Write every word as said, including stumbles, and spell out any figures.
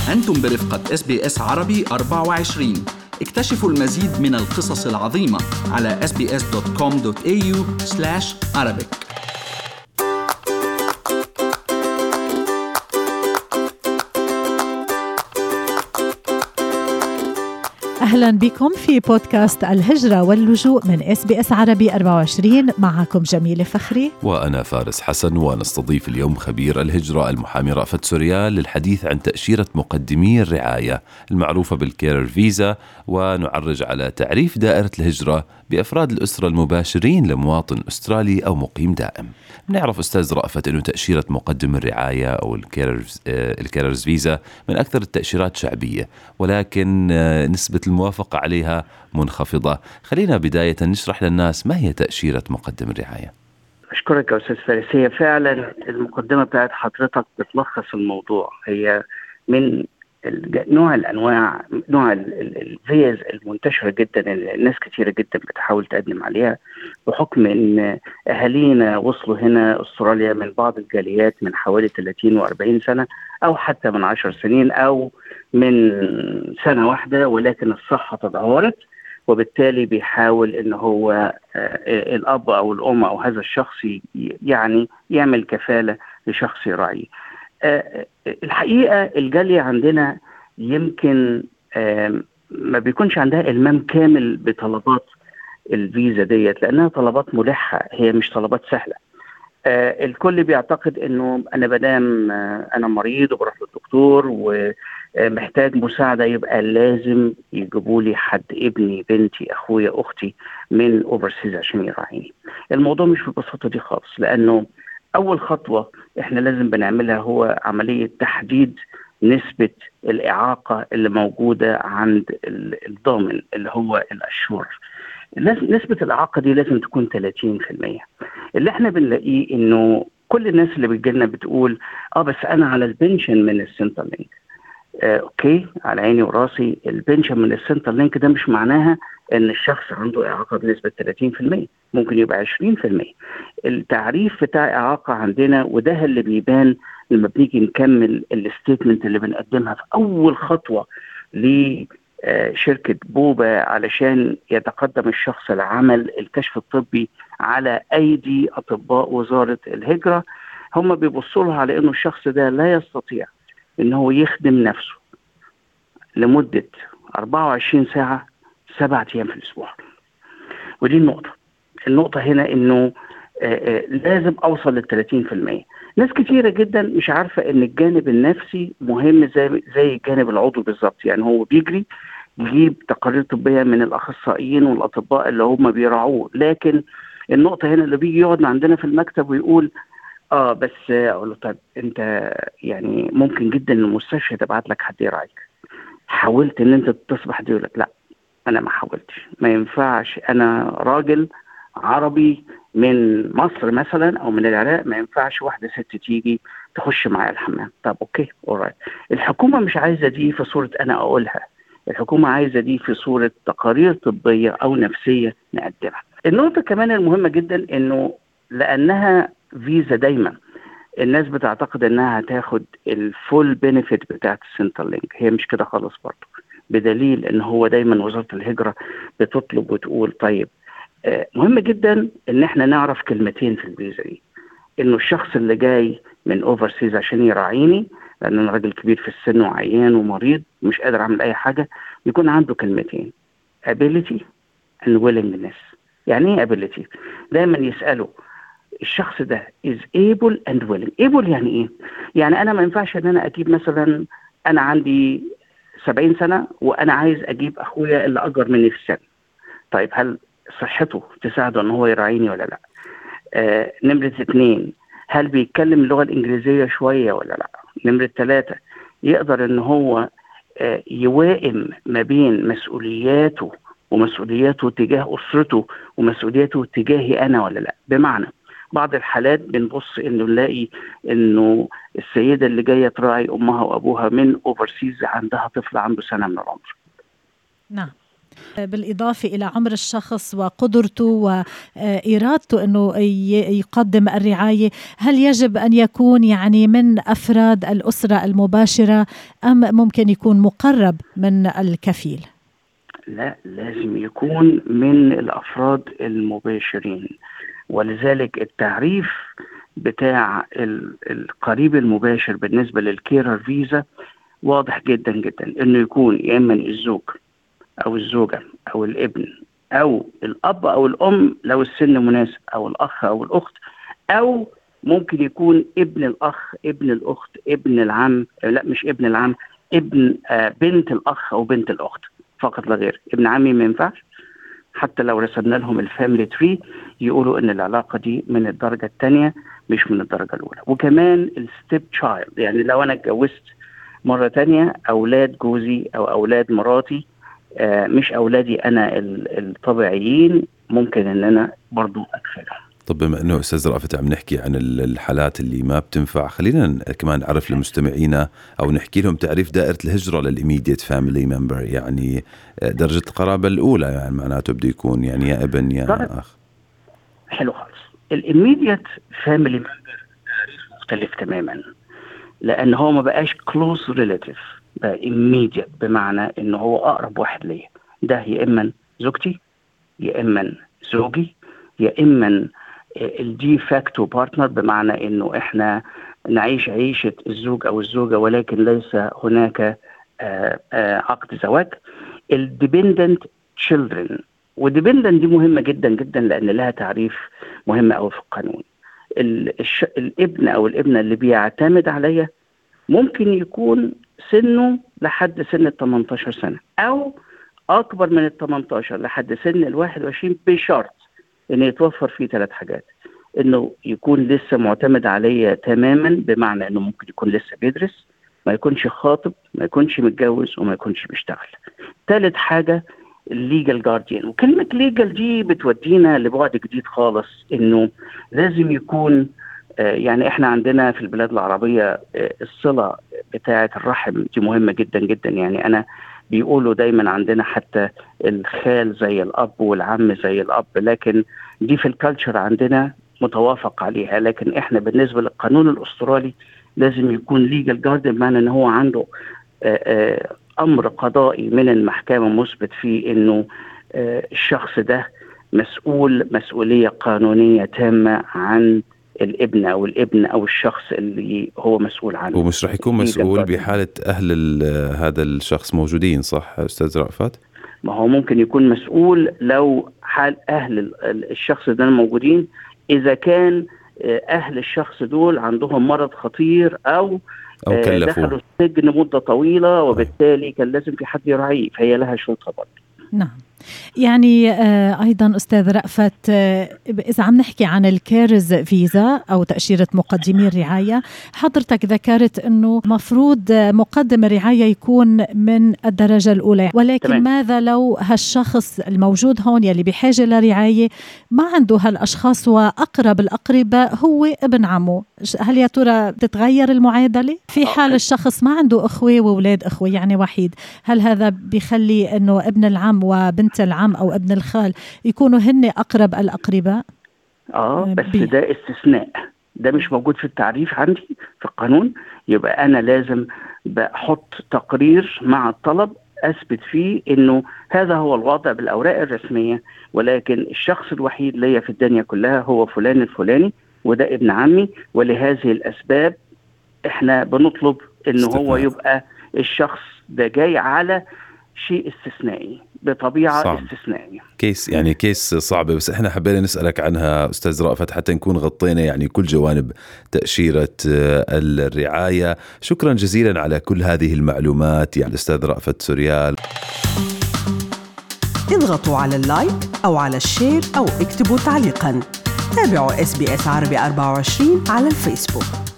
أنتم برفقة إس بي إس عربي أربعة وعشرين. اكتشفوا المزيد من القصص العظيمة على إس بي إس دوت كوم دوت إيه يو سلاش عربيك. أهلا بكم في بودكاست الهجرة واللجوء من إس بي إس عربي أربعة وعشرين. معكم جميلة فخري وأنا فارس حسن، ونستضيف اليوم خبير الهجرة المحامي رأفت سوريال للحديث عن تأشيرة مقدمي الرعاية المعروفة بالكيرر فيزا، ونعرج على تعريف دائرة الهجرة بأفراد الأسرة المباشرين لمواطن أسترالي أو مقيم دائم. نعرف أستاذ رأفت أنه تأشيرة مقدم الرعاية أو الكيررز الكيررز فيزا من أكثر التأشيرات شعبية، ولكن نسبة الموافقة عليها منخفضة. خلينا بداية نشرح للناس ما هي تأشيرة مقدم الرعاية. أشكرك يا أستاذ فارس. هي فعلا المقدمة بتاعت حضرتك بتلخص الموضوع. هي من نوع الأنواع نوع الفيز المنتشرة جدا اللي الناس كتيرة جدا بتحاول تقدم عليها، بحكم أن أهالينا وصلوا هنا أستراليا من بعض الجاليات من حوالي ثلاثين وأربعين سنة، أو حتى من عشر سنين، أو من سنة واحدة، ولكن الصحة تدهورت، وبالتالي بيحاول أنه هو الأب أو الأم أو هذا الشخص يعني يعمل كفالة لشخص يراعيه. الحقيقة الجالية عندنا يمكن ما بيكونش عندها إلمام كامل بطلبات الفيزا ديت، لأنها طلبات ملحة، هي مش طلبات سهلة. الكل بيعتقد أنه أنا بدام أنا مريض وبروح للدكتور ومحتاج مساعدة يبقى لازم يجيبوا لي حد، ابني، بنتي، أخويا، أختي من أوفرسيز عشان يراعيني. الموضوع مش بالبساطة دي خالص، لأنه أول خطوة إحنا لازم بنعملها هو عملية تحديد نسبة الإعاقة اللي موجودة عند الضامن اللي هو الأشور. نسبة الإعاقة دي لازم تكون ثلاثين بالمئة. اللي إحنا بنلاقيه إنه كل الناس اللي بتجيلنا بتقول آه بس أنا على البنشن من السنتر لينك. آه أوكي، على عيني وراسي. البنشن من السنتر لينك ده مش معناها إن الشخص عنده إعاقة بنسبة ثلاثين بالمئة، ممكن يبقى عشرين بالمئة. التعريف بتاع إعاقة عندنا، وده اللي بيبان لما بنيجي نكمل الستيتمنت اللي بنقدمها في أول خطوة لشركة بوبا علشان يتقدم الشخص لعمل الكشف الطبي على أيدي أطباء وزارة الهجرة. هم بيبصوا لها على إنه الشخص ده لا يستطيع إنه يخدم نفسه لمدة أربعة وعشرين ساعة سبعة أيام في الأسبوع. ودي النقطة النقطة هنا إنه آآ آآ لازم أوصل للثلاثين بالمئة. ناس كتيرة جدا مش عارفة إن الجانب النفسي مهم زي زي الجانب العضوي بالظبط. يعني هو بيجري يجيب تقارير طبية من الأخصائيين والأطباء اللي هم بيراعوه، لكن النقطة هنا اللي بيجي يقعد عندنا في المكتب ويقول آه بس أقول له طب أنت يعني ممكن جدا المستشفى تبعت لك حد يراعيك، حاولت إن أنت تصبح دي؟ يقول لك لا أنا ما حاولتش، ما ينفعش، أنا راجل عربي من مصر مثلا او من العراق، ما ينفعش واحده ست تيجي تخش معايا الحمام. طب اوكي اورايت. الحكومه مش عايزه دي في صوره انا اقولها، الحكومه عايزه دي في صوره تقارير طبيه او نفسيه نقدمها. النقطه كمان المهمه جدا انه لانها فيزا دايما الناس بتعتقد انها هتاخد الفول بينيفيت بتاعت السنتر لينك. هي مش كده خالص برضه، بدليل ان هو دايما وزاره الهجره بتطلب وتقول طيب مهم جدا ان احنا نعرف كلمتين في الفيزا دي، انه الشخص اللي جاي من اوفرسيز عشان يراعيني، لان انا راجل كبير في السن وعيان ومريض مش قادر اعمل اي حاجه، يكون عنده كلمتين: ability and willingness. يعني ايه ability؟ دايما يسالوا الشخص ده is able and willing. able يعني ايه؟ يعني انا ما ينفعش ان انا اجيب مثلا، انا عندي سبعين سنه وانا عايز اجيب اخويا اللي اكبر مني في السن. طيب هل صحته تساعده ان هو يراعيني ولا لا؟ آه، نمرة اثنين، هل بيتكلم اللغة الانجليزية شوية ولا لا؟ نمرة ثلاثة، يقدر ان هو آه يوائم ما بين مسؤولياته ومسؤولياته تجاه اسرته ومسؤولياته تجاهي انا ولا لا؟ بمعنى بعض الحالات بنبص انه نلاقي انه السيدة اللي جاية تراعي امها وابوها من اوفرسيز عندها طفل عنده سنة من العمر. نعم. بالإضافة إلى عمر الشخص وقدرته وإرادته أنه يقدم الرعاية، هل يجب أن يكون يعني من أفراد الأسرة المباشرة أم ممكن يكون مقرب من الكفيل؟ لا، لازم يكون من الأفراد المباشرين، ولذلك التعريف بتاع القريب المباشر بالنسبة للكيرر فيزا واضح جدا جدا، انه يكون يا اما الزوج او الزوجة او الابن او الاب او الام لو السن مناسب، او الاخ او الاخت، او ممكن يكون ابن الاخ، ابن الاخت، ابن العم، لا مش ابن العم، ابن آه بنت الاخ او بنت الاخت فقط لا غير. ابن عمي ما ينفعش، حتى لو رسمنا لهم الفاميلي تري يقولوا ان العلاقة دي من الدرجة الثانية مش من الدرجة الاولى. وكمان الستيب تشايلد، يعني لو انا اتجوزت مرة تانية اولاد جوزي او اولاد مراتي آه مش اولادي انا الطبيعيين، ممكن ان انا برضو اكفلهم. طب بما انه استاذ رأفت عم نحكي عن الحالات اللي ما بتنفع، خلينا كمان نعرف لمستمعينا او نحكي لهم تعريف دائرة الهجرة للإيميديت فاميلي ممبر، يعني درجة القرابة الأولى، يعني معناته بده يكون يعني يا ابن يا أخ. حلو خالص. الإيميديت فاميلي ممبر تعريف مختلف تماما، لأن هو ما بقاش close relative، بقى immediate، بمعنى إنه هو أقرب واحد ليه. ده يا إما زوجتي، يا إما زوجي، يا إما الدي فاكتو بارتنر، بمعنى إنه إحنا نعيش عيشة الزوج أو الزوجة ولكن ليس هناك آآ آآ عقد زواج. الديبندنت تشيلدرن، وديبندنت دي مهمة جدا جدا لأن لها تعريف مهم أوي في القانون. الش... الابن أو الابنة اللي بيعتمد عليا ممكن يكون سنه لحد سن ال ثمانية عشر سنة، أو أكبر من ال ثمانية عشر لحد سن ال واحد وعشرين، بشرط إن يتوفر فيه ثلاث حاجات: إنه يكون لسه معتمد عليا تماما، بمعنى إنه ممكن يكون لسه بيدرس، ما يكونش خاطب، ما يكونش متجوز، وما يكونش بيشتغل. ثالث حاجة الليجل جارديان، وكلمة ليجل دي بتودينا لبعد جديد خالص، إنه لازم يكون آه يعني إحنا عندنا في البلاد العربية آه الصلة بتاعة الرحم دي مهمة جدا جدا. يعني أنا بيقولوا دايما عندنا حتى الخال زي الأب والعم زي الأب، لكن دي في الكالتشر عندنا متوافق عليها. لكن إحنا بالنسبة للقانون الأسترالي لازم يكون ليجل جارديان، بمعنى إن هو عنده آه آه أمر قضائي من المحكمة مثبت فيه إنه آه الشخص ده مسؤول مسؤولية قانونية تامة عن الابن أو الابن أو الشخص اللي هو مسؤول عنه. ومش رح يكون مسؤول بحالة أهل هذا الشخص موجودين، صح أستاذ رأفت؟ ما هو ممكن يكون مسؤول لو حال أهل الشخص ده موجودين، إذا كان أهل الشخص دول عندهم مرض خطير أو أو كلفوه دخلوا السجن مدة طويلة، وبالتالي كان لازم في حد يراعيه، فهي لها شروطها برضه. نعم. يعني آه أيضا أستاذ رأفت، آه إذا عم نحكي عن الكيرز فيزا أو تأشيرة مقدمي الرعاية، حضرتك ذكرت أنه مفروض مقدم الرعاية يكون من الدرجة الأولى، ولكن تمام. ماذا لو هالشخص الموجود هون يلي بحاجة لرعاية ما عنده هالأشخاص، وأقرب الأقرباء هو ابن عمه؟ هل يا ترى تتغير المعادلة في حال الشخص ما عنده أخوة وولاد أخوة، يعني وحيد؟ هل هذا بيخلي أنه ابن العم وبنت العم أو ابن الخال يكونوا هن أقرب الأقرباء؟ آه بس بي. ده استثناء، ده مش موجود في التعريف عندي في القانون. يبقى أنا لازم بحط تقرير مع الطلب أثبت فيه إنه هذا هو الوضع بالأوراق الرسمية، ولكن الشخص الوحيد ليا في الدنيا كلها هو فلان الفلاني، وده ابن عمي، ولهذه الأسباب إحنا بنطلب إنه هو يبقى الشخص ده جاي على شيء استثنائي بطبيعة صعب. استثنائية كيس يعني كيس صعبة، بس احنا حبينا نسألك عنها أستاذ رأفت حتى نكون غطينا يعني كل جوانب تأشيرة الرعاية. شكرا جزيلا على كل هذه المعلومات يعني الأستاذ رأفت سوريال. اضغطوا على اللايك أو على الشير أو اكتبوا تعليقا. تابعوا إس بي إس عربي أربعة وعشرين على الفيسبوك.